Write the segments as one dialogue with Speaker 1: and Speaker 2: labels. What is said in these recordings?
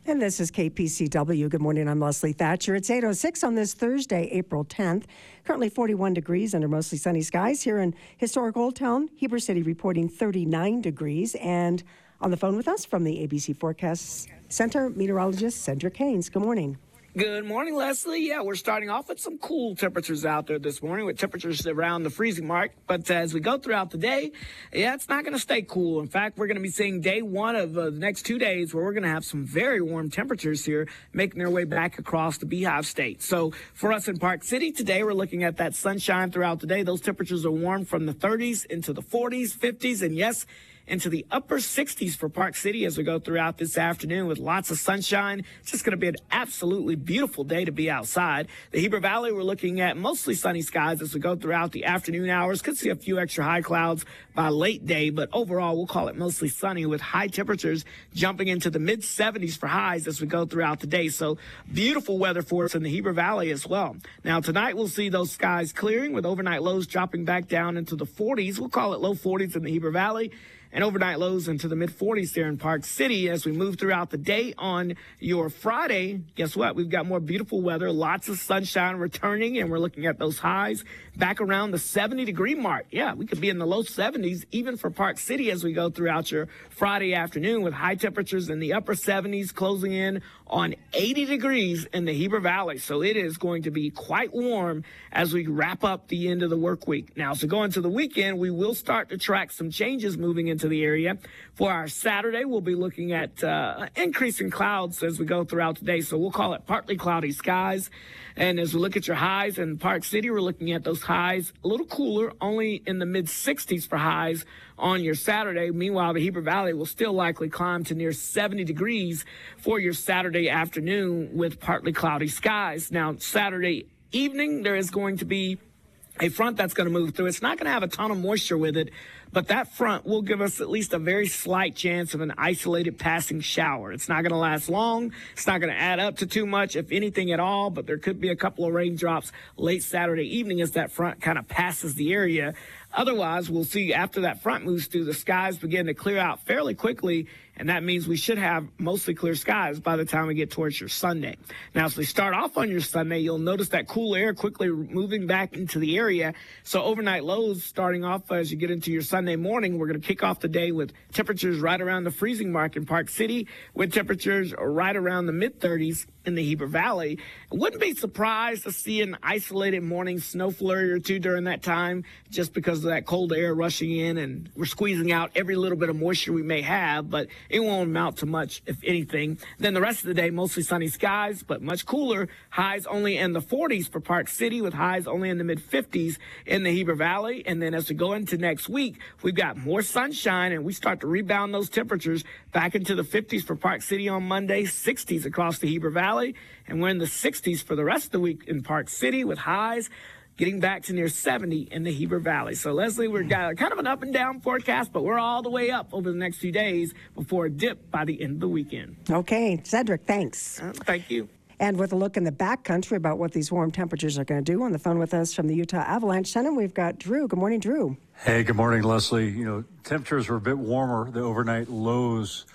Speaker 1: And this is KPCW. Good morning. I'm Leslie Thatcher. It's 8:06 on this Thursday, April 10th. Currently 41 degrees under mostly sunny skies here in historic Old Town. Heber City reporting 39 degrees. And on the phone with us from the ABC Forecast Center, meteorologist Cedric Haynes. Good morning.
Speaker 2: Good morning, Leslie. Yeah, we're starting off with some cool temperatures out there this morning with temperatures around the freezing mark. But as we go throughout the day, it's not going to stay cool. In fact, we're going to be seeing day one of the next 2 days where we're going to have some very warm temperatures here making their way back across the Beehive State. So for us in Park City today, we're looking at that sunshine throughout the day. Those temperatures are warm from the 30s into the 40s, 50s, and yes, into the upper 60s for Park City as we go throughout this afternoon with lots of sunshine. It's just going to be an absolutely beautiful day to be outside. The Heber Valley, we're looking at mostly sunny skies as we go throughout the afternoon hours. Could see a few extra high clouds by late day, but overall we'll call it mostly sunny with high temperatures jumping into the mid 70s for highs as we go throughout the day. So beautiful weather for us in the Heber Valley as well. Now tonight we'll see those skies clearing with overnight lows dropping back down into the 40s. We'll call it low 40s in the Heber Valley, and overnight lows into the mid-40s there in Park City. As we move throughout the day on your Friday, guess what? We've got more beautiful weather, lots of sunshine returning, and we're looking at those highs back around the 70-degree mark. Yeah, we could be in the low 70s even for Park City as we go throughout your Friday afternoon with high temperatures in the upper 70s closing in on 80 degrees in the Heber Valley. So it is going to be quite warm as we wrap up the end of the work week. Now, so going to the weekend, we will start to track some changes moving into the area. For our Saturday, we'll be looking at increasing clouds as we go throughout the day. So we'll call it partly cloudy skies. And as we look at your highs in Park City, we're looking at those highs a little cooler, only in the mid 60s for highs on your Saturday. Meanwhile, the Heber Valley will still likely climb to near 70 degrees for your Saturday afternoon with partly cloudy skies. Now, Saturday evening, there is going to be a front that's going to move through. It's not going to have a ton of moisture with it, but that front will give us at least a very slight chance of an isolated passing shower. It's not going to last long. It's not going to add up to too much, if anything at all, but there could be a couple of raindrops late Saturday evening as that front kind of passes the area. Otherwise, we'll see after that front moves through, the skies begin to clear out fairly quickly, and that means we should have mostly clear skies by the time we get towards your Sunday. Now, as we start off on your Sunday, you'll notice that cool air quickly moving back into the area. So overnight lows starting off as you get into your Sunday morning. We're going to kick off the day with temperatures right around the freezing mark in Park City, with temperatures right around the mid-30s in the Heber Valley. I wouldn't be surprised to see an isolated morning snow flurry or two during that time, just because of that cold air rushing in, and we're squeezing out every little bit of moisture we may have, but it won't amount to much, if anything. Then the rest of the day, mostly sunny skies, but much cooler. Highs only in the 40s for Park City, with highs only in the mid-50s in the Heber Valley. And then as we go into next week, we've got more sunshine, and we start to rebound those temperatures back into the 50s for Park City on Monday, 60s across the Heber Valley, and we're in the 60s for the rest of the week in Park City, with highs getting back to near 70 in the Heber Valley. So, Leslie, we've got kind of an up and down forecast, but we're all the way up over the next few days before a dip by the end of the weekend.
Speaker 1: Okay. Cedric, thanks.
Speaker 2: Thank you.
Speaker 1: And with a look in the backcountry about what these warm temperatures are going to do, on the phone with us from the Utah Avalanche Center, we've got Drew. Good morning, Drew.
Speaker 3: Hey, good morning, Leslie. You know, temperatures were a bit warmer. The overnight lows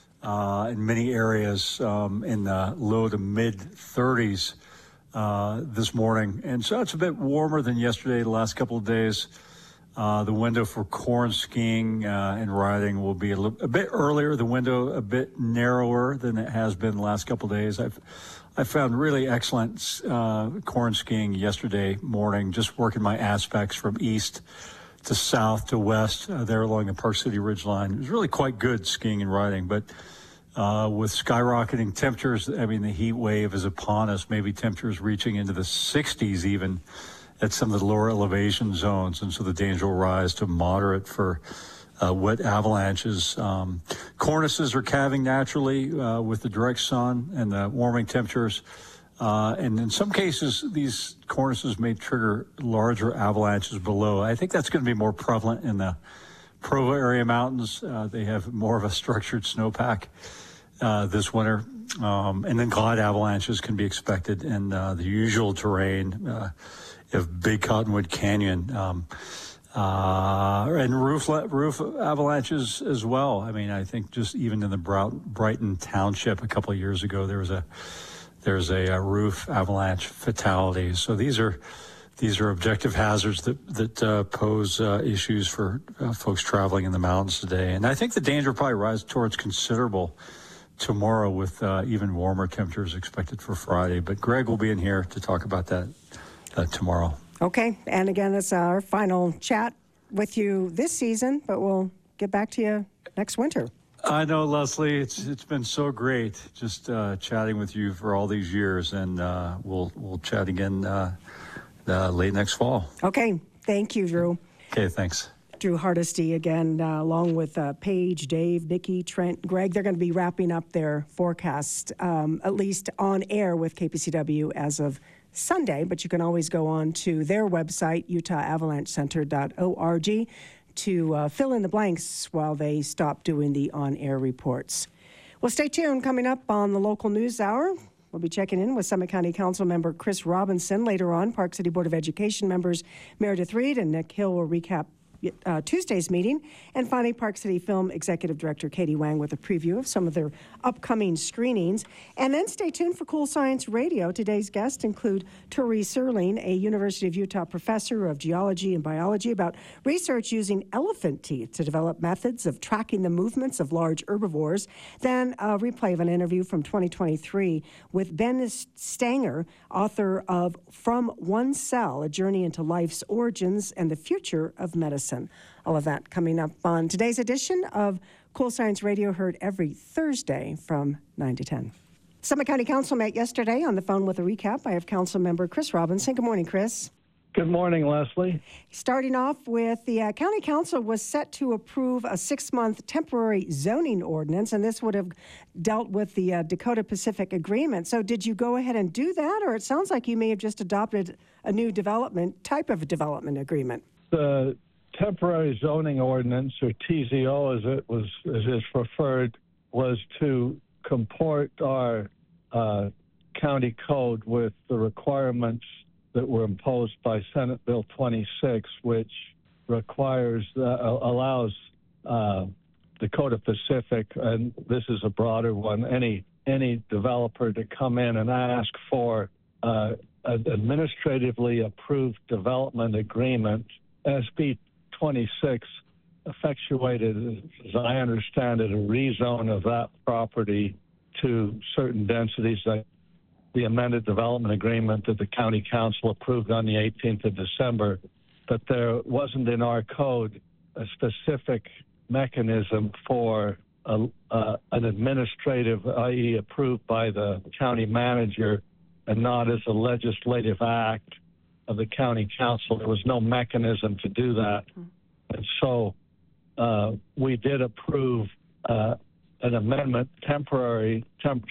Speaker 3: in many areas in the low to mid 30s this morning. And so it's a bit warmer than yesterday, the last couple of days. The window for corn skiing and riding will be a bit earlier. The window a bit narrower than it has been the last couple of days. I found really excellent corn skiing yesterday morning, just working my aspects from east to south to west there along the Park City Ridgeline. It was really quite good skiing and riding, but with skyrocketing temperatures, I mean, the heat wave is upon us, maybe temperatures reaching into the 60s even at some of the lower elevation zones, and so the danger will rise to moderate for wet avalanches. Cornices are calving naturally with the direct sun and the warming temperatures. And in some cases, these cornices may trigger larger avalanches below. I think that's going to be more prevalent in the Provo area mountains. They have more of a structured snowpack this winter. And then glide avalanches can be expected in the usual terrain of Big Cottonwood Canyon. And roof avalanches as well. I mean, I think just even in the Brighton Township a couple of years ago, there's a roof avalanche fatality. So these are objective hazards that pose issues for folks traveling in the mountains today. And I think the danger will probably rise towards considerable tomorrow with even warmer temperatures expected for Friday. But Greg will be in here to talk about that tomorrow.
Speaker 1: Okay. And again, it's our final chat with you this season, but we'll get back to you next winter.
Speaker 3: I know, Leslie. It's been so great just chatting with you for all these years, and we'll chat again late next fall.
Speaker 1: Okay. Thank you, Drew.
Speaker 3: Okay, thanks.
Speaker 1: Drew Hardesty again, along with Paige, Dave, Nikki, Trent, Greg. They're going to be wrapping up their forecast, at least on air with KPCW as of Sunday, but you can always go on to their website, utahavalanchecenter.org, to fill in the blanks while they stop doing the on-air reports. Well, stay tuned. Coming up on the local news hour, we'll be checking in with Summit County Council member Chris Robinson. Later on, Park City Board of Education members Meredith Reed and Nick Hill will recap Tuesday's meeting. And finally, Park City Film Executive Director Katie Wang with a preview of some of their upcoming screenings. And then stay tuned for Cool Science Radio. Today's guests include Turi Serling, a University of Utah professor of geology and biology, about research using elephant teeth to develop methods of tracking the movements of large herbivores. Then a replay of an interview from 2023 with Ben Stanger, author of From One Cell, A Journey into Life's Origins and the Future of Medicine. All of that coming up on today's edition of Cool Science Radio, heard every Thursday from 9 to 10. Summit County Council met yesterday. On the phone with a recap, I have Council Member Chris Robinson. Good morning, Chris.
Speaker 4: Good morning, Leslie.
Speaker 1: Starting off with the County Council was set to approve a 6-month temporary zoning ordinance, and this would have dealt with the Dakota Pacific Agreement. So did you go ahead and do that, or it sounds like you may have just adopted a new type of development agreement?
Speaker 4: The temporary zoning ordinance, or TZO as it is referred, was to comport our county code with the requirements that were imposed by Senate Bill 26, which allows Dakota Pacific, and this is a broader one, any developer to come in and ask for an administratively approved development agreement. SB 26 effectuated, as I understand it, a rezone of that property to certain densities, like the amended development agreement that the county council approved on the 18th of December. But there wasn't in our code a specific mechanism for an administrative, i.e. approved by the county manager and not as a legislative act of the county council. There was no mechanism to do that. And so we did approve an amendment, temporary,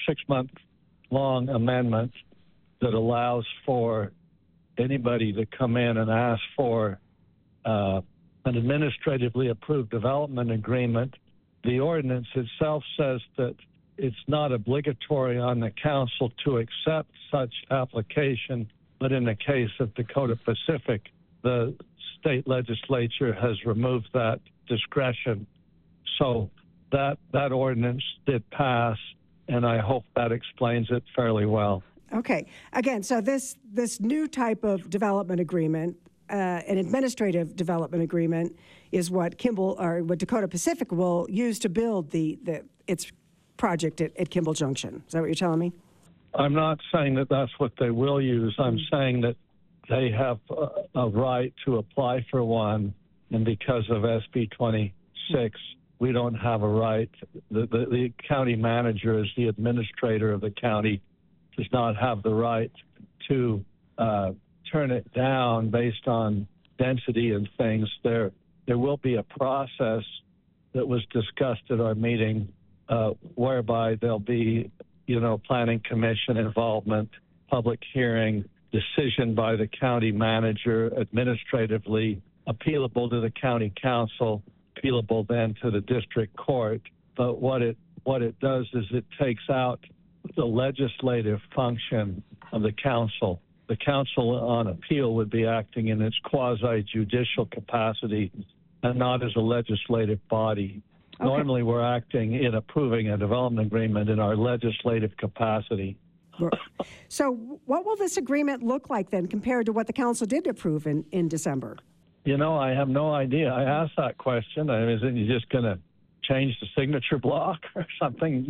Speaker 4: 6-month-long amendment that allows for anybody to come in and ask for an administratively approved development agreement. The ordinance itself says that it's not obligatory on the council to accept such application, but in the case of Dakota Pacific, the state legislature has removed that discretion. So that ordinance did pass, and I hope that explains it fairly well.
Speaker 1: Okay. Again, so this new type of development agreement, an administrative development agreement, is what Dakota Pacific will use to build its project at Kimball Junction. Is that what you're telling me?
Speaker 4: I'm not saying that that's what they will use. I'm saying that they have a right to apply for one, and because of SB 26, we don't have a right. The county manager, as the administrator of the county, does not have the right to turn it down based on density and things. There will be a process that was discussed at our meeting whereby there'll be, planning commission involvement, public hearing, decision by the county manager, administratively appealable to the county council, appealable then to the district court. But what it does is it takes out the legislative function of the council. the Council on Appeal would be acting in its quasi-judicial capacity and not as a legislative body.
Speaker 1: Okay.
Speaker 4: Normally, we're acting in approving a development agreement in our legislative capacity.
Speaker 1: So what will this agreement look like then compared to what the council did approve in December?
Speaker 4: You know, I have no idea. I asked that question. I mean, is it you just going to change the signature block or something?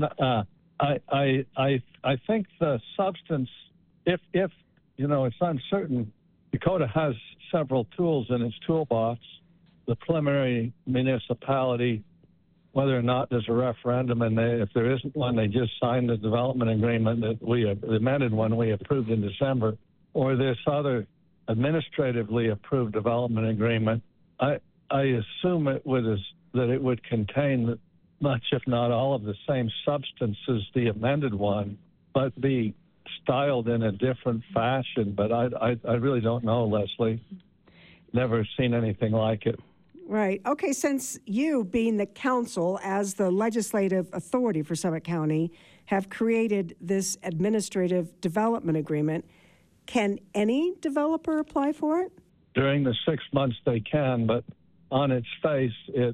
Speaker 4: I think the substance, if you know, it's uncertain. Dakota has several tools in its toolbox. The preliminary municipality, whether or not there's a referendum, and if there isn't one, they just signed the development agreement that the amended one we approved in December, or this other administratively approved development agreement. I assume that it would contain much, if not all, of the same substance as the amended one, but be styled in a different fashion. But I really don't know, Leslie. Never seen anything like it.
Speaker 1: Right. Okay, since you, being the council as the legislative authority for Summit County, have created this administrative development agreement, can any developer apply for it?
Speaker 4: During the 6 months they can, but on its face,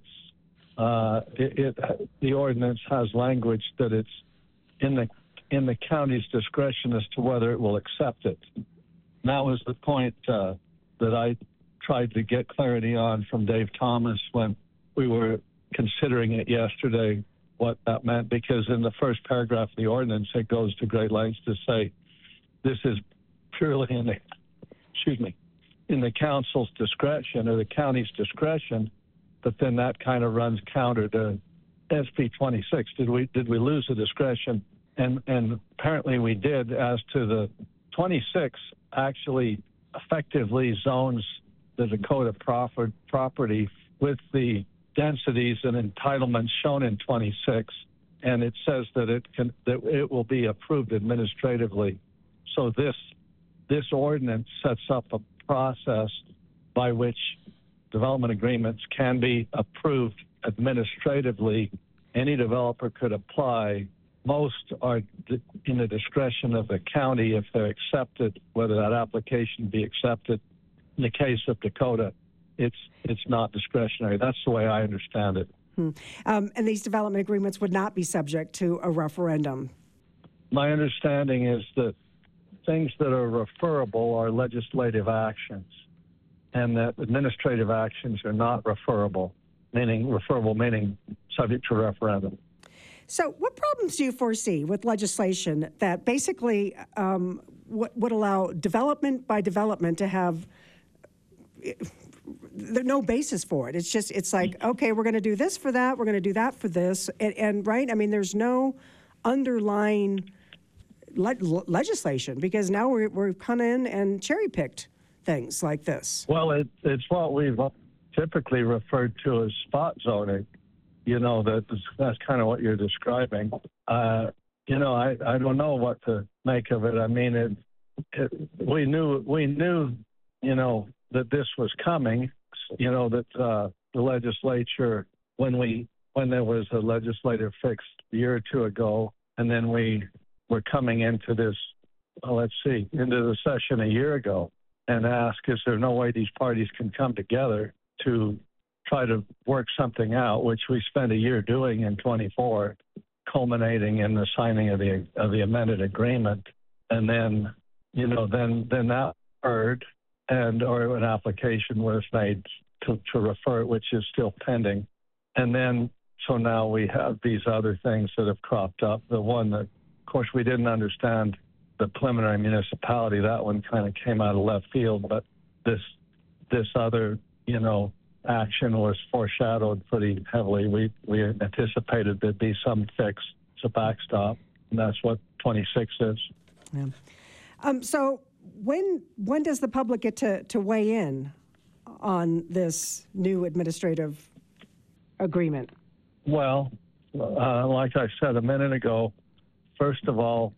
Speaker 4: the ordinance has language that it's in the county's discretion as to whether it will accept it. And that was the point that I tried to get clarity on from Dave Thomas when we were considering it yesterday, what that meant, because in the first paragraph of the ordinance, it goes to great lengths to say this is purely in the council's discretion or the county's discretion, but then that kind of runs counter to SB 26. Did we lose the discretion? And apparently we did. As to the 26, actually effectively zones the Dakota property with the densities and entitlements shown in 26, and it says that it will be approved administratively. So this ordinance sets up a process by which development agreements can be approved administratively. Any developer could apply. Most are in the discretion of the county if they're accepted, whether that application be accepted. In the case of Dakota, it's not discretionary. That's the way I understand it.
Speaker 1: And these development agreements would not be subject to a referendum.
Speaker 4: My understanding is that things that are referable are legislative actions, and that administrative actions are not referable, meaning subject to referendum.
Speaker 1: So what problems do you foresee with legislation that basically would allow development by development to have there's no basis for it? It's like, okay, we're going to do this for that, we're going to do that for this, and right? I mean, there's no underlying legislation, because now we're come in and cherry-picked things like this.
Speaker 4: Well, it's what we've typically referred to as spot zoning. You know, that's kind of what you're describing. You know, I don't know what to make of it. I mean, we knew, you know, that this was coming. You know, that the legislature, when there was a legislative fix a year or two ago, and then we were coming into this, into the session a year ago, and ask, is there no way these parties can come together to try to work something out, which we spent a year doing in 24, culminating in the signing of the amended agreement. And then, you know, then that heard, or an application was made to refer it, which is still pending. And then, so now we have these other things that have cropped up. The one that, of course, we didn't understand, the preliminary municipality, that one kind of came out of left field, but this other, you know, action was foreshadowed pretty heavily. We anticipated there'd be some fix, it's a backstop, and that's what 26 is.
Speaker 1: Yeah. So when does the public get to weigh in on this new administrative agreement?
Speaker 4: Well, like I said a minute ago, first of all,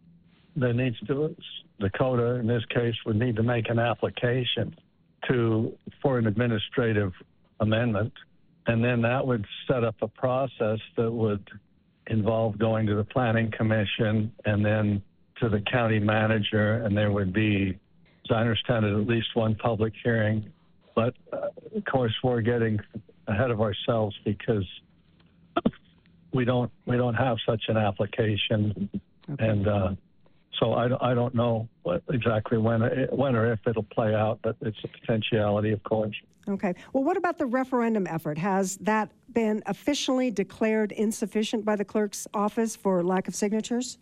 Speaker 4: Dakota, in this case, would need to make an application for an administrative amendment, and then that would set up a process that would involve going to the Planning Commission and then to the county manager, and there would be as I understand it, at least one public hearing. But, of course, we're getting ahead of ourselves because we don't have such an application. Okay. And so I don't know exactly when or if it'll play out, but it's a potentiality, of course.
Speaker 1: Okay. Well, what about the referendum effort? Has that been officially declared insufficient by the clerk's office for lack of signatures?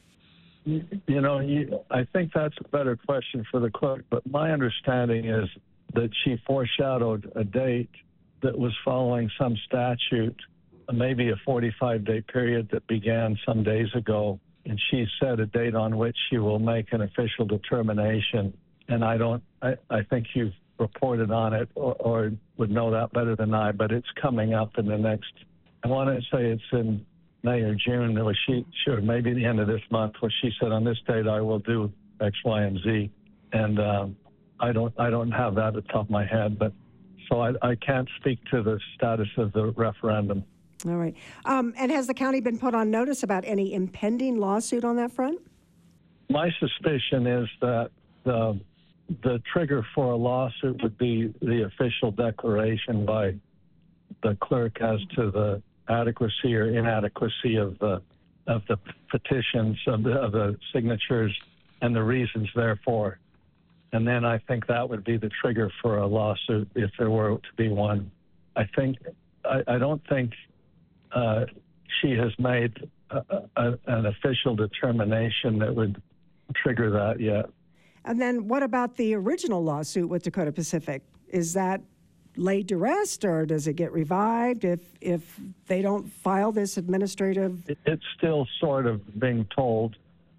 Speaker 4: I think that's a better question for the clerk, but my understanding is that she foreshadowed a date that was following some statute, maybe a 45-day period that began some days ago, and she set a date on which she will make an official determination. And I think you've reported on it or would know that better than I, but it's coming up in the next, I want to say it's in May or June, or maybe the end of this month, where she said on this date I will do X, Y, and Z. And I don't have that at the top of my head, but so I can't speak to the status of the referendum.
Speaker 1: All right. And has the county been put on notice about any impending lawsuit on that front?
Speaker 4: My suspicion is that the trigger for a lawsuit would be the official declaration by the clerk as to the adequacy or inadequacy of the petitions, of the signatures, and the reasons therefore. And then I think that would be the trigger for a lawsuit if there were to be one. I don't think she has made an official determination that would trigger that yet.
Speaker 1: And then what about the original lawsuit with Dakota Pacific? Is that laid to rest, or does it get revived if they don't file this administrative?
Speaker 4: It's still sort of being told.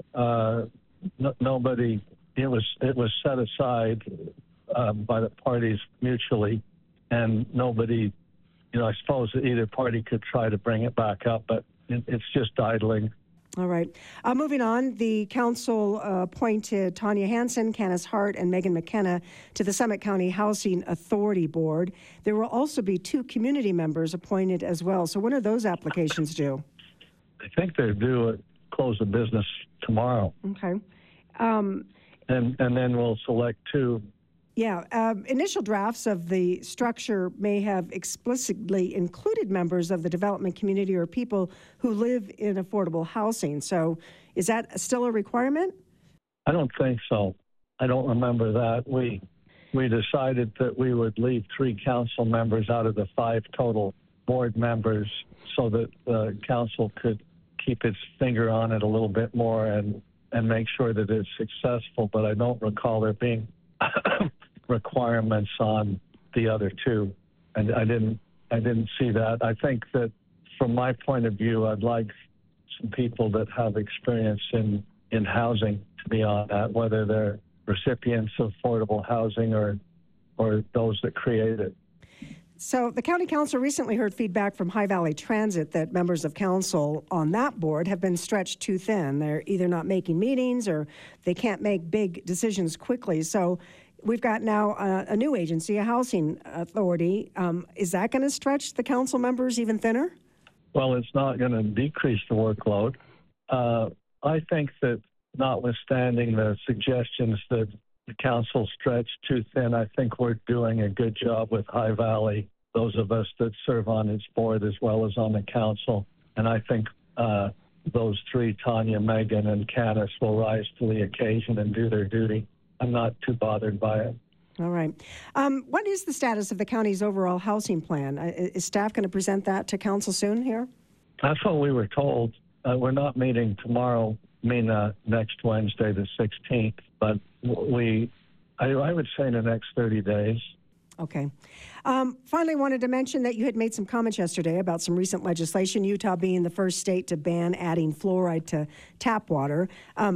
Speaker 4: Nobody. It was set aside by the parties mutually, and nobody. I suppose either party could try to bring it back up, but it's just idling.
Speaker 1: All right. Moving on, the council appointed Tanya Hansen, Candace Hart, and Megan McKenna to the Summit County Housing Authority Board. There will also be 2 community members appointed as well. So when are those applications due?
Speaker 4: I think they're due at close of business tomorrow.
Speaker 1: Okay.
Speaker 4: And then we'll select 2.
Speaker 1: Yeah, initial drafts of the structure may have explicitly included members of the development community or people who live in affordable housing. So is that still a requirement?
Speaker 4: I don't think so. I don't remember that. We decided that we would leave 3 council members out of the 5 total board members so that the council could keep its finger on it a little bit more and make sure that it's successful. But I don't recall there being requirements on the other 2, and I didn't see that. I think that from my point of view, I'd like some people that have experience in housing to be on that, whether they're recipients of affordable housing or those that create it.
Speaker 1: So the County Council recently heard feedback from High Valley Transit that members of council on that board have been stretched too thin. They're either not making meetings or they can't make big decisions quickly. So we've got now a new agency, a housing authority. Is that going to stretch the council members even thinner?
Speaker 4: Well, it's not going to decrease the workload. I think that notwithstanding the suggestions that the council stretched too thin, I think we're doing a good job with High Valley, those of us that serve on its board as well as on the council. And I think those 3, Tanya, Megan, and Candace, will rise to the occasion and do their duty. I'm not too bothered by it.
Speaker 1: All right. What is the status of the county's overall housing plan? Is staff going to present that to council soon here?
Speaker 4: That's what we were told. We're not meeting tomorrow, next Wednesday, the 16th, but I would say in the next 30 days.
Speaker 1: Okay. Finally, wanted to mention that you had made some comments yesterday about some recent legislation, Utah being the first state to ban adding fluoride to tap water.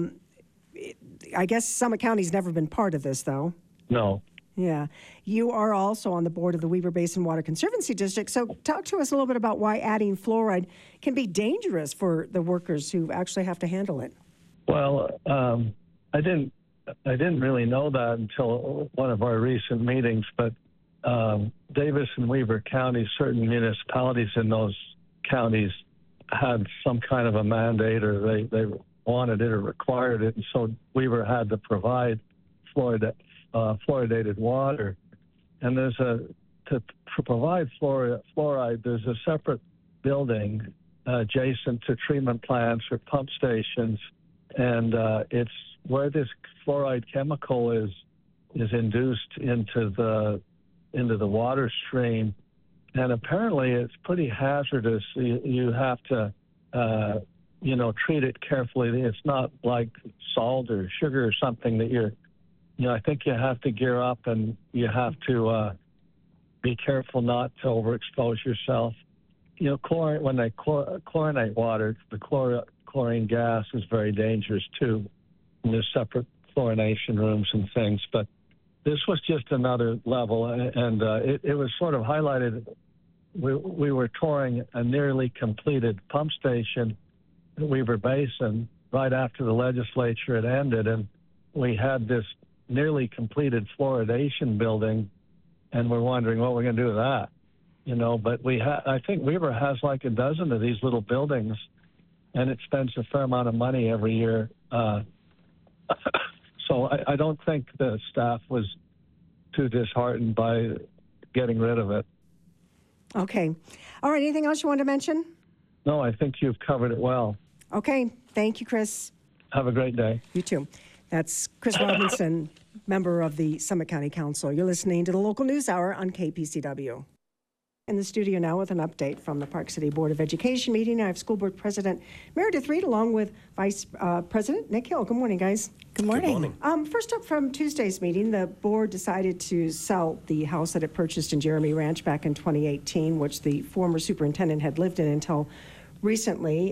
Speaker 1: I guess Summit County's never been part of this, though.
Speaker 4: No.
Speaker 1: Yeah. You are also on the board of the Weber Basin Water Conservancy District. So talk to us a little bit about why adding fluoride can be dangerous for the workers who actually have to handle it.
Speaker 4: Well, I didn't really know that until one of our recent meetings, but Davis and Weber counties, certain municipalities in those counties had some kind of a mandate, or they wanted it or required it, and so Weber had to provide fluoridated water. And to provide fluoride, there's a separate building adjacent to treatment plants or pump stations, and it's where this fluoride chemical is induced into the water stream, and apparently it's pretty hazardous. You have to treat it carefully. It's not like salt or sugar or something that I think you have to gear up, and you have to be careful not to overexpose yourself. Chlorine, when they chlorinate water, the chlorine gas is very dangerous too. And there's separate chlorination rooms and things, but this was just another level, and it was sort of highlighted. We were touring a nearly completed pump station at Weber Basin right after the legislature had ended, and we had this nearly completed fluoridation building, and we're wondering what we're going to do with that. But I think Weber has like a dozen of these little buildings, and it spends a fair amount of money every year. So I don't think the staff was too disheartened by getting rid of it.
Speaker 1: Okay. All right. Anything else you want to mention?
Speaker 4: No, I think you've covered it well.
Speaker 1: Okay. Thank you, Chris.
Speaker 4: Have a great day.
Speaker 1: You too. That's Chris Robinson, member of the Summit County Council. You're listening to the Local News Hour on KPCW. In the studio now with an update from the Park City Board of Education meeting. I have School Board President Meredith Reed along with Vice President Nick Hill. Good morning, guys.
Speaker 5: Good morning.
Speaker 1: First up from Tuesday's meeting, the board decided to sell the house that it purchased in Jeremy Ranch back in 2018, which the former superintendent had lived in until recently.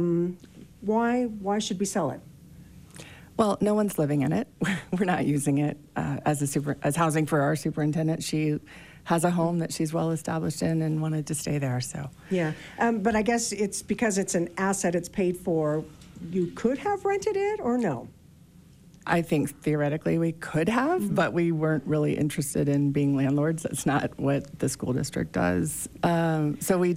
Speaker 1: Why should we sell it?
Speaker 5: Well, no one's living in it. We're not using it as housing for our superintendent. She has a home that she's well established in and wanted to stay there. So
Speaker 1: yeah, but I guess it's because it's an asset, it's paid for. You could have rented it, or no?
Speaker 5: I think theoretically we could have, but we weren't really interested in being landlords. That's not what the school district does. So we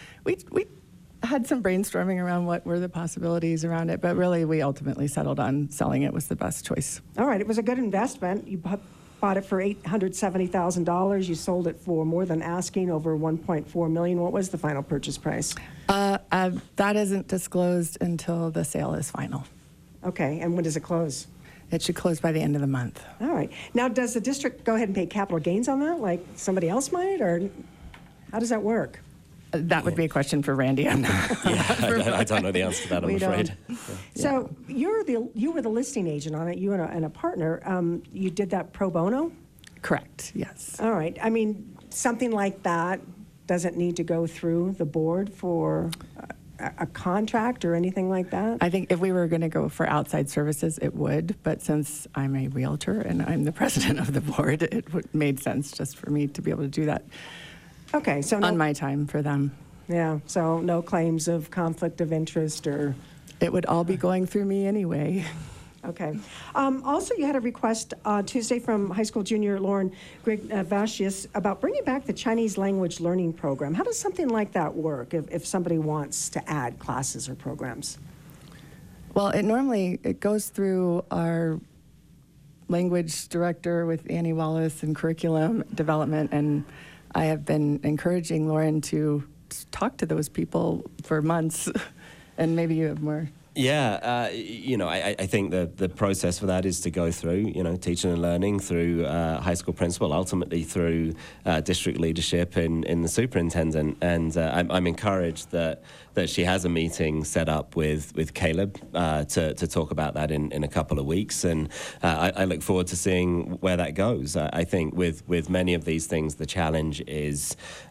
Speaker 5: had some brainstorming around what were the possibilities around it, but really we ultimately settled on selling it was the best choice.
Speaker 1: All right, it was a good investment. You bought it for $870,000. You sold it for more than asking, over $1.4 million. What was the final purchase price?
Speaker 5: That isn't disclosed until the sale is final.
Speaker 1: Okay, and when does it close?
Speaker 5: It should close by the end of the month.
Speaker 1: All right. Now, does the district go ahead and pay capital gains on that, like somebody else might, or how does that work?
Speaker 5: That would be a question for Randy. I'm not.
Speaker 6: I don't know the answer to that, I'm afraid.
Speaker 1: Yeah. So you were the listing agent on it, you and a partner. You did that pro bono?
Speaker 5: Correct, yes.
Speaker 1: All right. I mean, something like that doesn't need to go through the board for a contract or anything like that?
Speaker 5: I think if we were going to go for outside services, it would. But since I'm a realtor and I'm the president of the board, it made sense just for me to be able to do that.
Speaker 1: Okay, so
Speaker 5: on my time for them.
Speaker 1: Yeah, so no claims of conflict of interest or...
Speaker 5: It would all be going through me anyway.
Speaker 1: Okay. Also, you had a request Tuesday from high school junior Lauren Grigvasius about bringing back the Chinese language learning program. How does something like that work if somebody wants to add classes or programs?
Speaker 5: Well, it goes through our language director with Annie Wallace and curriculum development, and I have been encouraging Lauren to talk to those people for months, and maybe you have more.
Speaker 6: Yeah, I think the process for that is to go through, teaching and learning through high school principal, ultimately through district leadership in the superintendent. And I'm encouraged that she has a meeting set up with Caleb to talk about that in a couple of weeks. And I look forward to seeing where that goes. I think with many of these things, the challenge is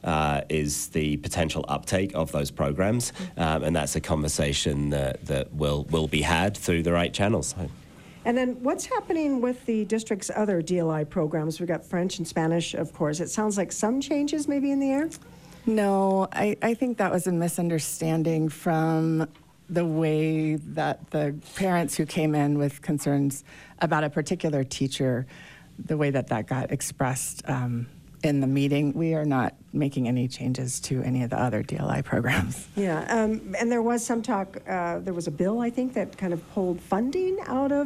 Speaker 6: the potential uptake of those programs. And that's a conversation that will be had through the right channels.
Speaker 1: And then what's happening with the district's other DLI programs? We've got French and Spanish, of course. It sounds like some changes maybe in the air?
Speaker 5: No, I think that was a misunderstanding from the way that the parents who came in with concerns about a particular teacher, the way that got expressed in the meeting. We are not making any changes to any of the other DLI programs.
Speaker 1: Yeah, and there was some talk, there was a bill, I think, that kind of pulled funding out of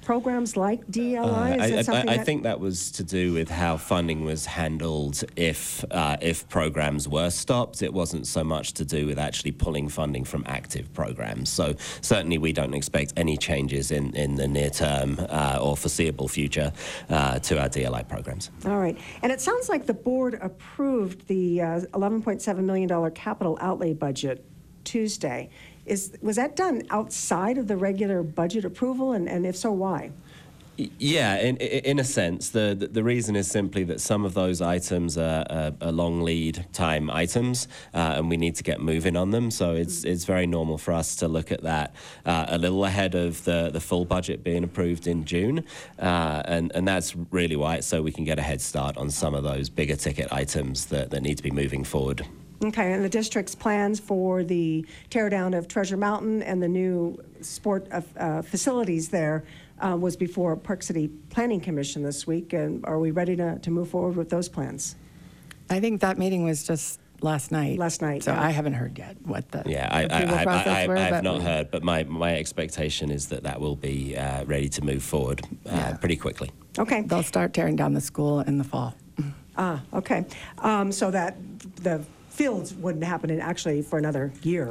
Speaker 1: programs like DLI? Is that something
Speaker 6: I think that was to do with how funding was handled if programs were stopped. It wasn't so much to do with actually pulling funding from active programs. So certainly we don't expect any changes in the near term or foreseeable future to our DLI programs.
Speaker 1: All right. And it sounds like the board approved the $11.7 million capital outlay budget Tuesday. Was that done outside of the regular budget approval, and if so, why?
Speaker 6: Yeah, in a sense, the reason is simply that some of those items are long lead time items, and we need to get moving on them. So it's very normal for us to look at that a little ahead of the full budget being approved in June, and that's really why, so we can get a head start on some of those bigger ticket items that need to be moving forward.
Speaker 1: Okay, and the district's plans for the tear down of Treasure Mountain and the new sport facilities there was before Park City Planning Commission this week. And are we ready to move forward with those plans?
Speaker 5: I think that meeting was just last night.
Speaker 1: So
Speaker 5: yeah. I haven't heard yet what the
Speaker 6: approval
Speaker 5: process were.
Speaker 6: I have not heard, but my expectation is that will be ready to move forward pretty quickly.
Speaker 1: Okay.
Speaker 5: They'll start tearing down the school in the fall.
Speaker 1: Okay. So that the fields wouldn't happen for another year.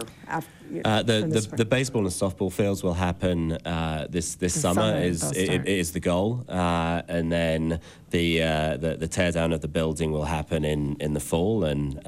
Speaker 6: The baseball and softball fields will happen this summer. Is the goal, and then the tear down of the building will happen in the fall, and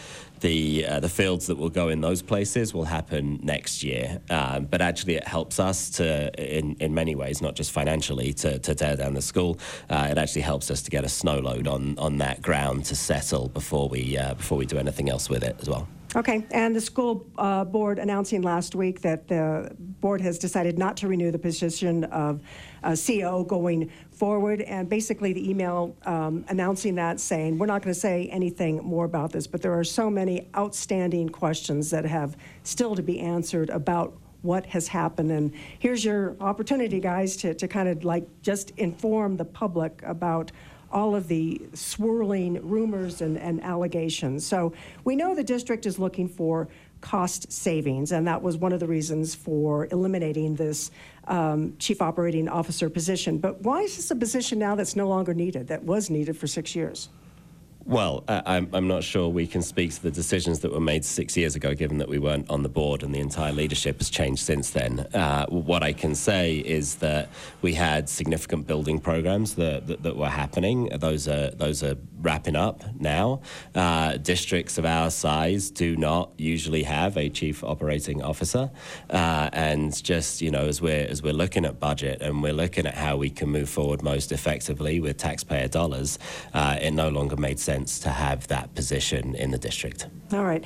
Speaker 6: the fields that will go in those places will happen next year. But actually, it helps us to, in many ways, not just financially, to tear down the school. It actually helps us to get a snow load on that ground to settle before we do anything else with it as well.
Speaker 1: Okay, and the school board announcing last week that the board has decided not to renew the position of CO going forward, and basically the email announcing that, saying we're not going to say anything more about this, but there are so many outstanding questions that have still to be answered about what has happened. And here's your opportunity, guys, to kind of like just inform the public about all of the swirling rumors and allegations. So we know the district is looking for cost savings, and that was one of the reasons for eliminating this chief operating officer position. But why is this a position now that's no longer needed, that was needed for 6 years?
Speaker 6: Well, I'm not sure we can speak to the decisions that were made 6 years ago, given that we weren't on the board and the entire leadership has changed since then. What I can say is that we had significant building programs that were happening. Those are wrapping up now. Districts of our size do not usually have a chief operating officer, and just as we're looking at budget and we're looking at how we can move forward most effectively with taxpayer dollars, it no longer made sense to have that position in the district.
Speaker 1: All right.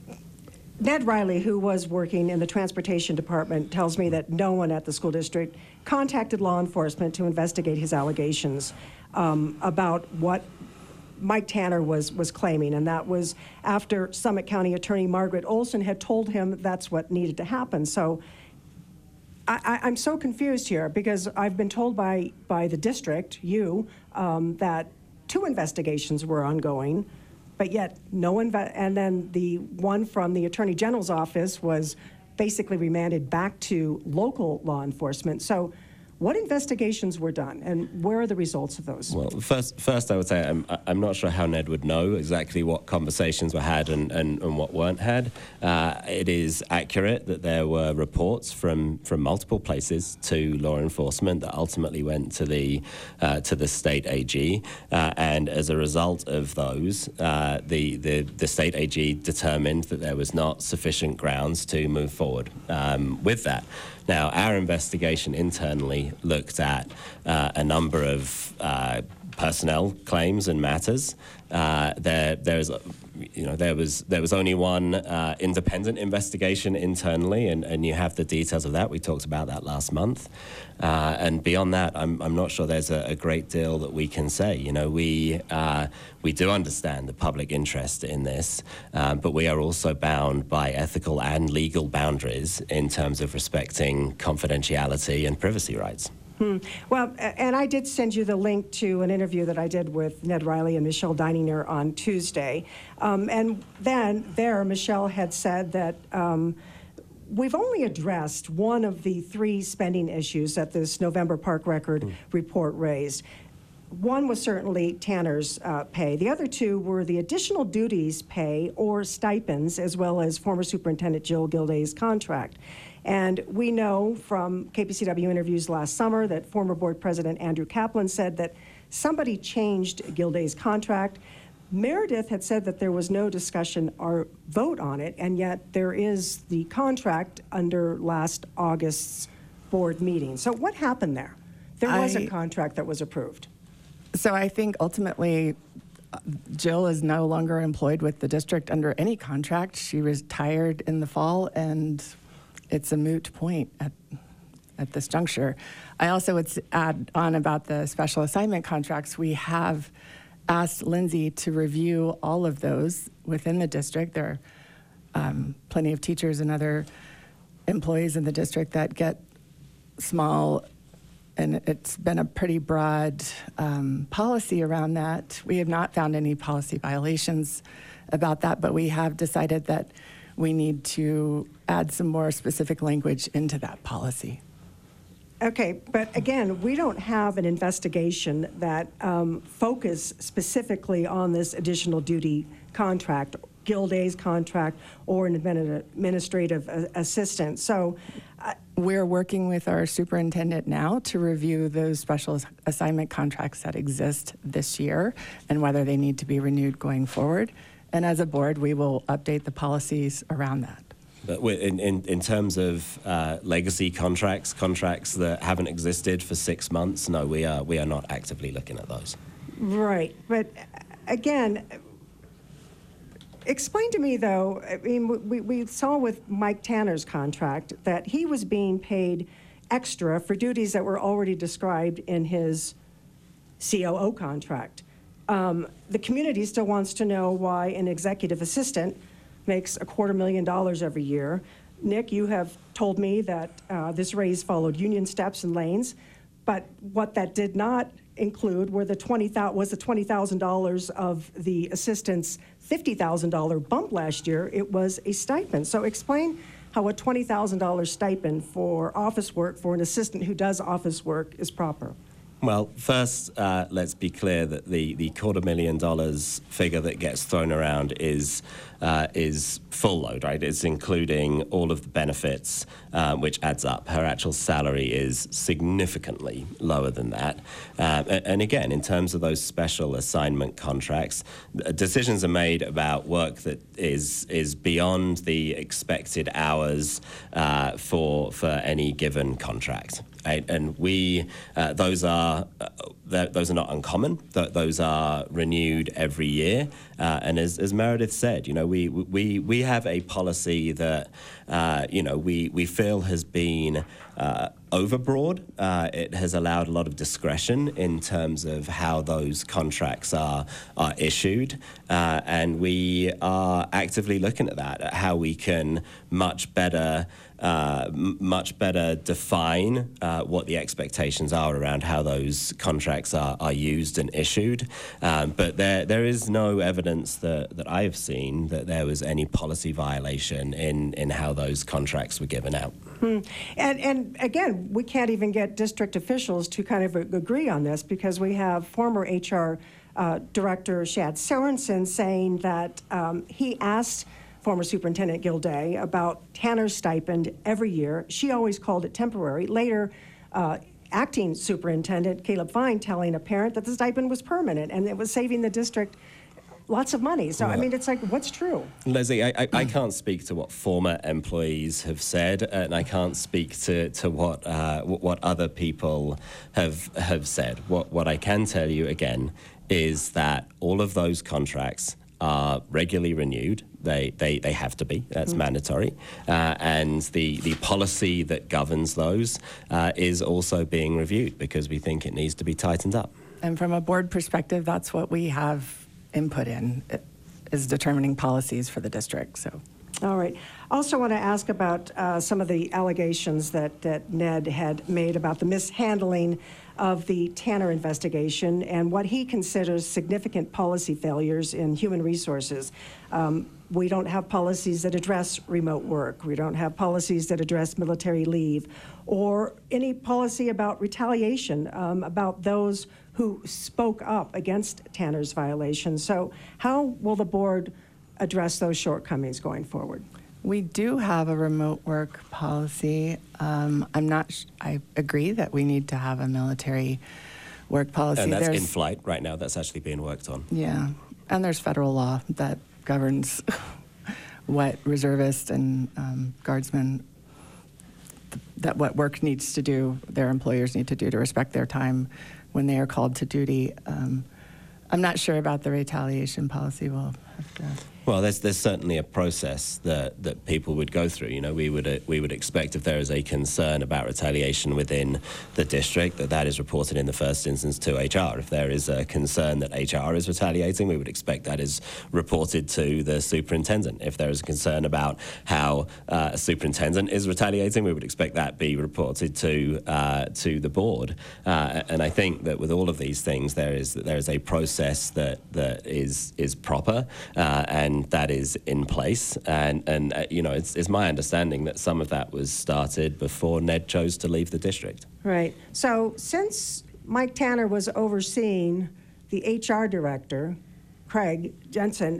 Speaker 1: Ned Riley, who was working in the transportation department, tells me that no one at the school district contacted law enforcement to investigate his allegations about what Mike Tanner was claiming, and that was after Summit County Attorney Margaret Olson had told him that's what needed to happen. So I'm so confused here, because I've been told by the district, that 2 investigations were ongoing, but yet and then the one from the Attorney General's office was basically remanded back to local law enforcement. So what investigations were done, and where are the results of those?
Speaker 6: Well, first I would say I'm not sure how Ned would know exactly what conversations were had and what weren't had. It is accurate that there were reports from multiple places to law enforcement that ultimately went to the state AG, and as a result of those, the state AG determined that there was not sufficient grounds to move forward with that. Now, our investigation internally looked at a number of personnel claims and matters. There was only one independent investigation internally, and you have the details of that. We talked about that last month. And beyond that, I'm not sure there's a great deal that we can say. We do understand the public interest in this, but we are also bound by ethical and legal boundaries in terms of respecting confidentiality and privacy rights.
Speaker 1: Well, and I did send you the link to an interview that I did with Ned Riley and Michelle Deininger on Tuesday. And then Michelle had said that we've only addressed one of the three spending issues that this November Park Record report raised. One was certainly Tanner's pay. The other two were the additional duties pay or stipends, as well as former Superintendent Jill Gilday's contract. And we know from KPCW interviews last summer that former board president Andrew Kaplan said that somebody changed Gilday's contract. Meredith had said that there was no discussion or vote on it, and yet there is the contract under last August's board meeting. So what happened there? There was a contract that was approved.
Speaker 5: So I think ultimately Jill is no longer employed with the district under any contract. She retired in the fall, and it's a moot point at this juncture. I also would add on about the special assignment contracts. We have asked Lindsay to review all of those within the district. There are plenty of teachers and other employees in the district that get small, and it's been a pretty broad policy around that. We have not found any policy violations about that, but we have decided that we need to add some more specific language into that policy.
Speaker 1: Okay, but again, we don't have an investigation that focus specifically on this additional duty contract, Gilday's contract, or an administrative assistant. So
Speaker 5: we're working with our superintendent now to review those special assignment contracts that exist this year and whether they need to be renewed going forward. And as a board, we will update the policies around that.
Speaker 6: But in terms of legacy contracts that haven't existed for 6 months, no, we are not actively looking at those.
Speaker 1: Right, but again, explain to me though. I mean, we saw with Mike Tanner's contract that he was being paid extra for duties that were already described in his COO contract. The community still wants to know why an executive assistant makes $250,000 every year. Nick, you have told me that this raise followed union steps and lanes, but what that did not include were the $20,000 of the assistant's $50,000 bump last year. It was a stipend. So explain how a $20,000 stipend for office work for an assistant who does office work is proper.
Speaker 6: Well, first, let's be clear that the $250,000 figure that gets thrown around is full load, right? It's including all of the benefits, which adds up. Her actual salary is significantly lower than that. And again, in terms of those special assignment contracts, decisions are made about work that is beyond the expected hours for any given contract. Right? And those are not uncommon. Those are renewed every year. And as Meredith said, we have a policy that we feel has been overbroad. It has allowed a lot of discretion in terms of how those contracts are issued, and we are actively looking at that, at how we can much better define what the expectations are around how those contracts are used and issued. But there is no evidence that I have seen that there was any policy violation in how those contracts were given out.
Speaker 1: And again, we can't even get district officials to kind of agree on this because we have former HR Director Shad Sorensen saying that he asked former Superintendent Gilday about Tanner's stipend every year. She always called it temporary. Later, acting superintendent Caleb Fine telling a parent that the stipend was permanent and it was saving the district lots of money. So, I mean, it's like, what's true?
Speaker 6: Leslie, I can't speak to what former employees have said, and I can't speak to what other people have said. What I can tell you, again, is that all of those contracts are regularly renewed. They have to be. That's mandatory. And the policy that governs those is also being reviewed because we think it needs to be tightened up.
Speaker 5: And from a board perspective, that's what we have input in, is determining policies for the district. So
Speaker 1: All right. Also want to ask about some of the allegations that Ned had made about the mishandling of the Tanner investigation and what he considers significant policy failures in human resources. We don't have policies that address remote work. We don't have policies that address military leave or any policy about retaliation about those who spoke up against Tanner's violations. So how will the board address those shortcomings going forward?
Speaker 5: We do have a remote work policy. I agree that we need to have a military work policy.
Speaker 6: And that's in flight right now. That's actually being worked on.
Speaker 5: Yeah, and there's federal law that governs what reservists and guardsmen, that what work needs to do, their employers need to do to respect their time when they are called to duty. I'm not sure about the retaliation policy. We'll have to.
Speaker 6: Well, there's certainly a process that people would go through. You know, we would expect if there is a concern about retaliation within the district that is reported in the first instance to HR. If there is a concern that HR is retaliating, we would expect that is reported to the superintendent. If there is a concern about how a superintendent is retaliating, we would expect that be reported to the board. And I think that with all of these things, there is a process that is proper and that is in place, and you know, it's my understanding that some of that was started before Ned chose to leave the district.
Speaker 1: Right. So since Mike Tanner was overseeing the HR director, Craig Jensen,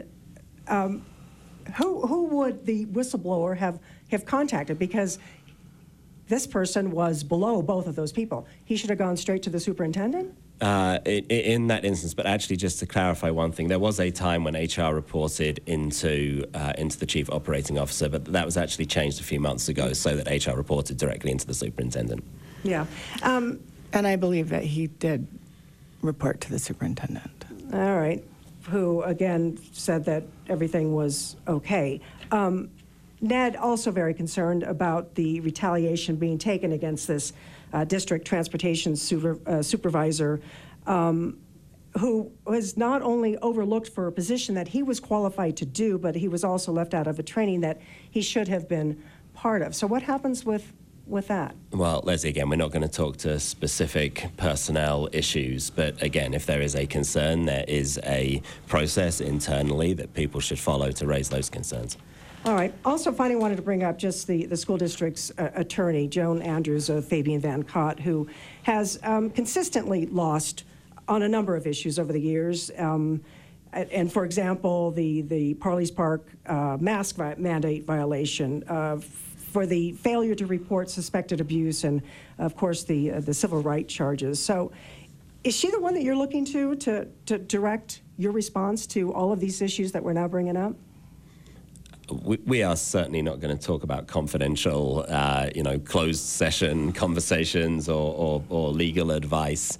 Speaker 1: who would the whistleblower have contacted? Because this person was below both of those people. He should have gone straight to the superintendent?
Speaker 6: In that instance, but actually just to clarify one thing, there was a time when HR reported into the chief operating officer, but that was actually changed a few months ago so that HR reported directly into the superintendent.
Speaker 1: Yeah.
Speaker 5: And I believe that he did report to the superintendent.
Speaker 1: All right. Who, again, said that everything was okay. Ned also very concerned about the retaliation being taken against this district transportation supervisor who was not only overlooked for a position that he was qualified to do, but he was also left out of a training that he should have been part of. So what happens with that?
Speaker 6: Well, Leslie, again, we're not going to talk to specific personnel issues, but again, if there is a concern, there is a process internally that people should follow to raise those concerns.
Speaker 1: All right. Also, finally, wanted to bring up just the school district's attorney, Joan Andrews of Fabian Van Cott, who has consistently lost on a number of issues over the years. And for example, the Parley's Park mask mandate violation, for the failure to report suspected abuse, and of course the civil rights charges. So, is she the one that you're looking to direct your response to all of these issues that we're now bringing up?
Speaker 6: We are certainly not going to talk about confidential, closed session conversations or legal advice.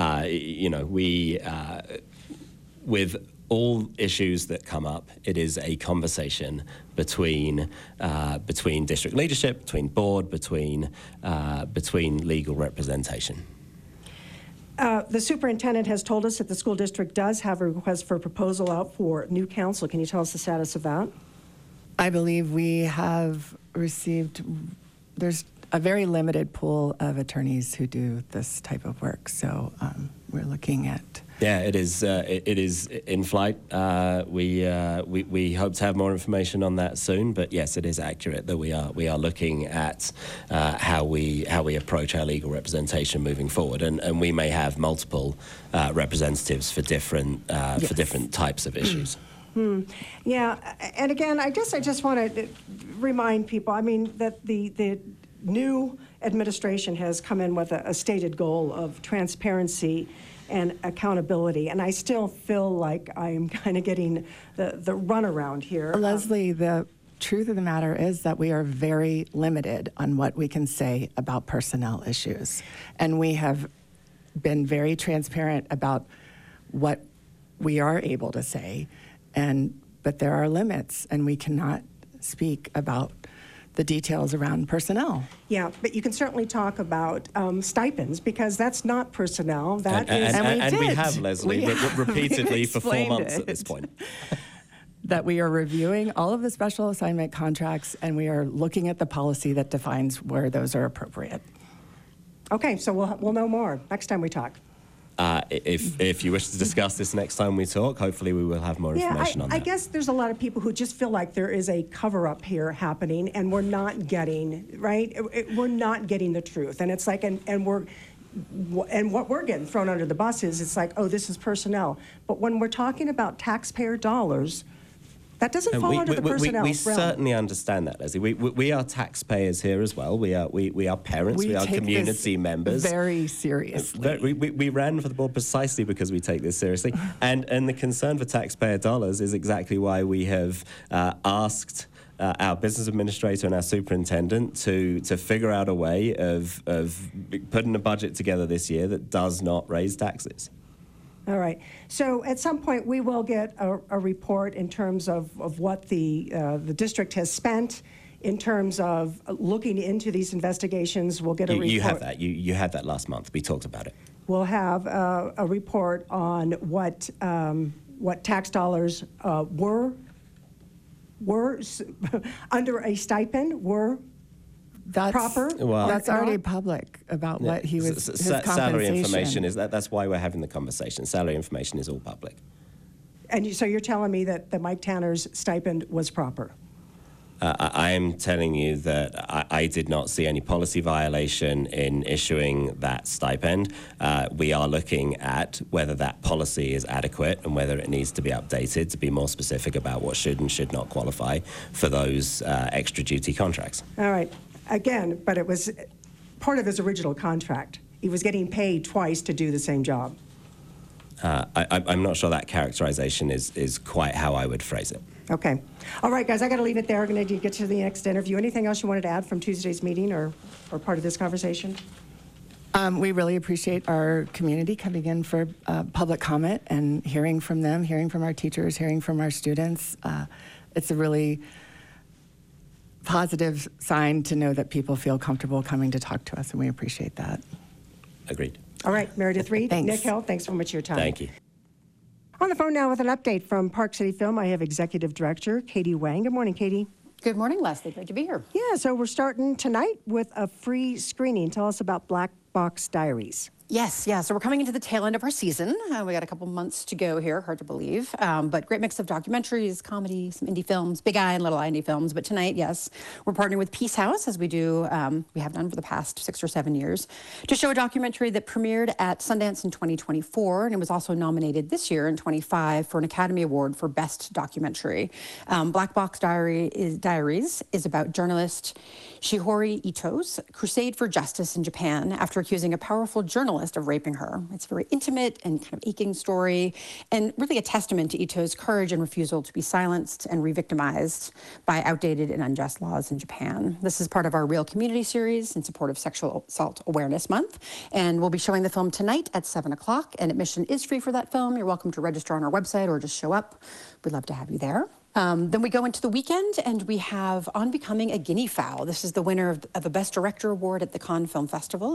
Speaker 6: With all issues that come up, it is a conversation between district leadership, between board, between legal representation.
Speaker 1: The superintendent has told us that the school district does have a request for a proposal out for new counsel. Can you tell us the status of that?
Speaker 5: I believe we have received, there's a very limited pool of attorneys who do this type of work, so we're looking at.
Speaker 6: Yeah, it is in flight. We hope to have more information on that soon, but yes, it is accurate that we are looking at how we approach our legal representation moving forward, and we may have multiple representatives for different types of issues.
Speaker 1: Yeah, and again, I guess I just want to remind people, I mean, that the new administration has come in with a stated goal of transparency and accountability, and I still feel like I'm kind of getting the runaround here.
Speaker 5: Leslie, the truth of the matter is that we are very limited on what we can say about personnel issues, and we have been very transparent about what we are able to say. But there are limits, and we cannot speak about the details around personnel.
Speaker 1: Yeah, but you can certainly talk about stipends, because that's not personnel.
Speaker 6: And we have, Leslie, repeatedly for 4 months at this point.
Speaker 5: that we are reviewing all of the special assignment contracts and we are looking at the policy that defines where those are appropriate.
Speaker 1: Okay, so we'll know more next time we talk.
Speaker 6: If you wish to discuss this next time we talk, hopefully we will have more information on that.
Speaker 1: I guess there's a lot of people who just feel like there is a cover-up here happening, and we're not getting, right? We're not getting the truth. And it's like, and what we're getting thrown under the bus is, it's like, oh, this is personnel. But when we're talking about taxpayer dollars, that doesn't fall under the personnel
Speaker 6: we
Speaker 1: realm.
Speaker 6: certainly understand that, Leslie. We are taxpayers here as well. We are parents. We are
Speaker 5: take
Speaker 6: community
Speaker 5: this
Speaker 6: members.
Speaker 5: Very seriously.
Speaker 6: We ran for the board precisely because we take this seriously, and the concern for taxpayer dollars is exactly why we have asked our business administrator and our superintendent to figure out a way of putting a budget together this year that does not raise taxes.
Speaker 1: All right. So at some point, we will get a report in terms of what the district has spent, in terms of looking into these investigations. We'll get a report.
Speaker 6: You have that. You had that last month. We talked about it.
Speaker 1: We'll have a report on what tax dollars were under a stipend were proper.
Speaker 6: Well,
Speaker 5: that's already public about what he was. His compensation.
Speaker 6: Salary information is that. That's why we're having the conversation. Salary information is all public.
Speaker 1: And so you're telling me that Mike Tanner's stipend was proper?
Speaker 6: I am telling you that I did not see any policy violation in issuing that stipend. We are looking at whether that policy is adequate and whether it needs to be updated to be more specific about what should and should not qualify for those extra duty contracts.
Speaker 1: All right. Again, but it was part of his original contract. He was getting paid twice to do the same job.
Speaker 6: I'm not sure that characterization is quite how I would phrase it.
Speaker 1: Okay. All right, guys, I got to leave it there. We're going to get to the next interview. Anything else you wanted to add from Tuesday's meeting or part of this conversation?
Speaker 5: We really appreciate our community coming in for public comment and hearing from them, hearing from our teachers, hearing from our students. It's a really positive sign to know that people feel comfortable coming to talk to us, and we appreciate that.
Speaker 6: Agreed.
Speaker 1: All right, Meredith Reed,
Speaker 5: Thanks.
Speaker 1: Nick Hill, thanks so much for your time.
Speaker 6: Thank you.
Speaker 1: On the phone now with an update from Park City Film, I have Executive Director Katie Wang. Good morning, Katie.
Speaker 7: Good morning, Leslie. Great to be here.
Speaker 1: Yeah, so we're starting tonight with a free screening. Tell us about Black Box Diaries.
Speaker 7: Yes, yeah. So we're coming into the tail end of our season. We got a couple months to go here. Hard to believe, but great mix of documentaries, comedy, some indie films, big eye and little eye indie films. But tonight, yes, we're partnering with Peace House, as we do. We have done for the past 6 or 7 years, to show a documentary that premiered at Sundance in 2024, and it was also nominated this year in 25 for an Academy Award for Best Documentary. Black Box Diaries is about journalist Shiori Ito's crusade for justice in Japan after accusing a powerful journalist of raping her. It's a very intimate and kind of aching story, and really a testament to Ito's courage and refusal to be silenced and re-victimized by outdated and unjust laws in Japan. This is part of our Real Community series in support of Sexual Assault Awareness Month, and we'll be showing the film tonight at 7 o'clock, and admission is free for that film. You're welcome to register on our website or just show up. We'd love to have you there. Then we go into the weekend, and we have On Becoming a Guinea Fowl. This is the winner of a Best Director Award at the Cannes Film Festival.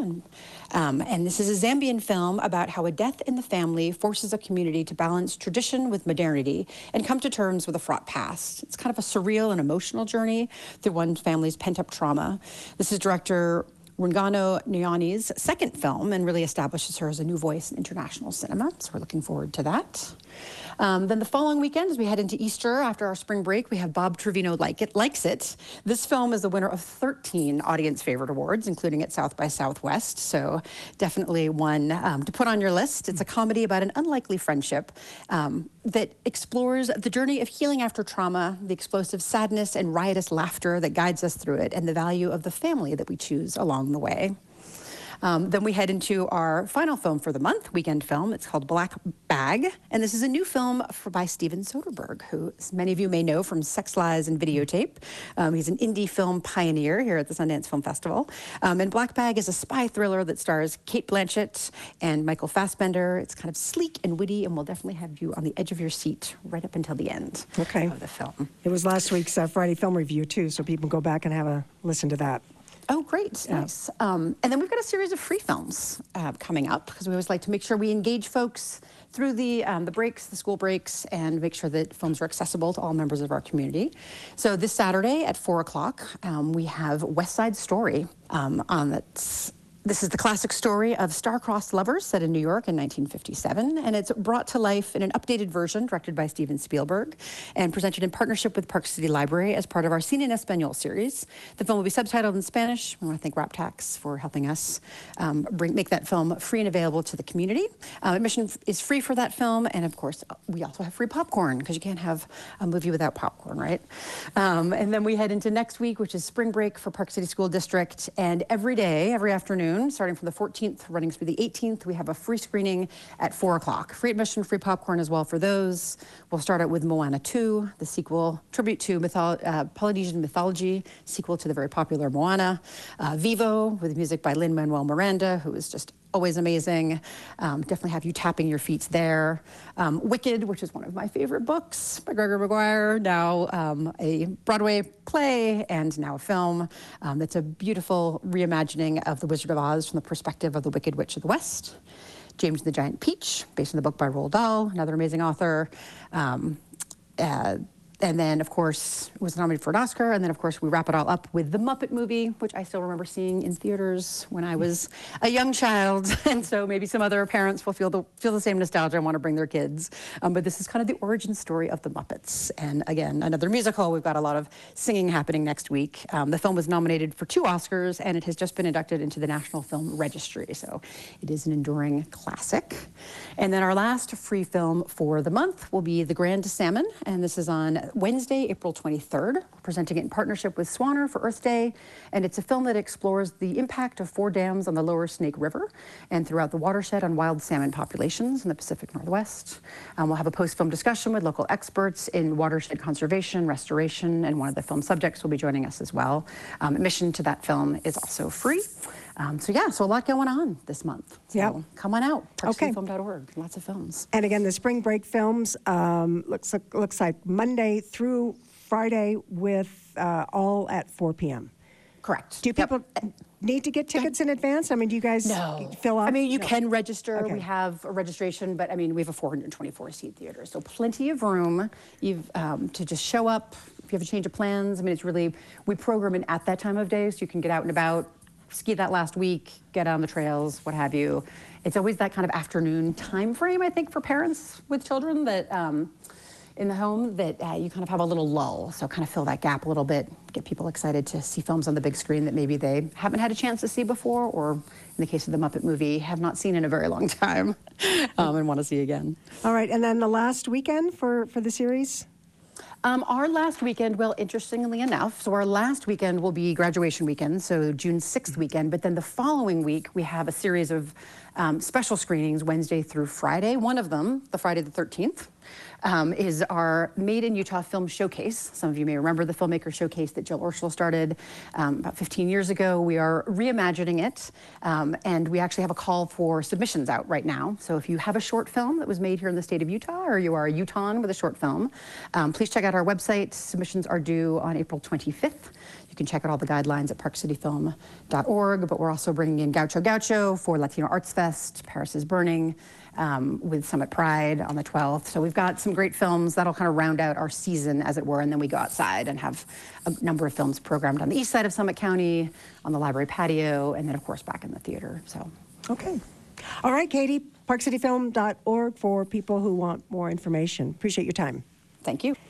Speaker 7: And this is a Zambian film about how a death in the family forces a community to balance tradition with modernity and come to terms with a fraught past. It's kind of a surreal and emotional journey through one family's pent-up trauma. This is director Rungano Nyani's second film and really establishes her as a new voice in international cinema. So we're looking forward to that. Then the following weekend, as we head into Easter after our spring break, we have Bob Trevino Likes It. This film is the winner of 13 audience favorite awards, including at South by Southwest. So definitely one to put on your list. It's a comedy about an unlikely friendship that explores the journey of healing after trauma, the explosive sadness and riotous laughter that guides us through it, and the value of the family that we choose along the way. Then we head into our final film for the month, weekend film. It's called Black Bag, and this is a new film by Steven Soderbergh, who as many of you may know from Sex Lies and Videotape. He's an indie film pioneer here at the Sundance Film Festival. And Black Bag is a spy thriller that stars Cate Blanchett and Michael Fassbender. It's kind of sleek and witty, and will definitely have you on the edge of your seat right up until the end of the film.
Speaker 1: It was last week's Friday film review, too, so people go back and have a listen to that.
Speaker 7: Oh, great. Yeah. Nice. And then we've got a series of free films coming up, because we always like to make sure we engage folks through the breaks, the school breaks, and make sure that films are accessible to all members of our community. So this Saturday at 4 o'clock, we have West Side Story on that. This is the classic story of star-crossed lovers set in New York in 1957, and it's brought to life in an updated version directed by Steven Spielberg and presented in partnership with Park City Library as part of our Cine en Español series. The film will be subtitled in Spanish. We want to thank RapTax for helping us make that film free and available to the community. Admission is free for that film, and of course, we also have free popcorn, because you can't have a movie without popcorn, right? And then we head into next week, which is spring break for Park City School District, and every day, every afternoon, starting from the 14th, running through the 18th, we have a free screening at 4 o'clock. Free admission, free popcorn as well for those. We'll start out with Moana 2, the sequel, tribute to Polynesian mythology, sequel to the very popular Moana. Vivo, with music by Lin-Manuel Miranda, who is just always amazing. Definitely have you tapping your feet there. Wicked, which is one of my favorite books by Gregor Maguire, now a Broadway play and now a film. That's a beautiful reimagining of The Wizard of Oz from the perspective of the Wicked Witch of the West. James and the Giant Peach, based on the book by Roald Dahl, another amazing author. And then, of course, it was nominated for an Oscar. And then, of course, we wrap it all up with The Muppet Movie, which I still remember seeing in theaters when I was a young child. And so maybe some other parents will feel the same nostalgia and want to bring their kids. But this is kind of the origin story of The Muppets. And again, another musical. We've got a lot of singing happening next week. The film was nominated for 2 Oscars, and it has just been inducted into the National Film Registry. So it is an enduring classic. And then our last free film for the month will be The Grand Salmon. And this is on Wednesday, April 23rd. We're presenting it in partnership with Swanner for Earth Day, and it's a film that explores the impact of 4 dams on the lower Snake River and throughout the watershed on wild salmon populations in the Pacific Northwest. We'll have a post-film discussion with local experts in watershed conservation, restoration, and one of the film subjects will be joining us as well. Admission to that film is also free. So a lot going on this month. So come on out, parkcityfilm.org. Lots of films.
Speaker 1: And again, the spring break films looks like Monday through Friday with all at 4 p.m.
Speaker 7: Correct.
Speaker 1: Do people need to get tickets in advance? I mean, do you guys fill out?
Speaker 7: I mean, you can register. Okay. We have a registration, but I mean, we have a 424-seat theater, so plenty of room to just show up. If you have a change of plans, I mean, it's really, we program it at that time of day, so you can get out and about, ski that last week, get on the trails, what have you. It's always that kind of afternoon time frame, I think, for parents with children that in the home that you kind of have a little lull. So kind of fill that gap a little bit, get people excited to see films on the big screen that maybe they haven't had a chance to see before, or in the case of The Muppet Movie, have not seen in a very long time and want to see again. All right, and then the last weekend for the series? Our last weekend, well, interestingly enough, so our last weekend will be graduation weekend, so June 6th weekend, but then the following week we have a series of special screenings Wednesday through Friday. One of them, the Friday the 13th, is our Made in Utah Film Showcase. Some of you may remember the Filmmaker Showcase that Jill Urschel started about 15 years ago. We are reimagining it, and we actually have a call for submissions out right now. So if you have a short film that was made here in the state of Utah, or you are a Utahn with a short film, please check out our website. Submissions are due on April 25th. You can check out all the guidelines at parkcityfilm.org, but we're also bringing in Gaucho Gaucho for Latino Arts Fest, Paris is Burning, with Summit Pride on the 12th. So we've got some great films that'll kind of round out our season, as it were, and then we go outside and have a number of films programmed on the east side of Summit County, on the library patio, and then, of course, back in the theater. So.
Speaker 1: Okay. All right, Katie, parkcityfilm.org for people who want more information. Appreciate your time.
Speaker 7: Thank you.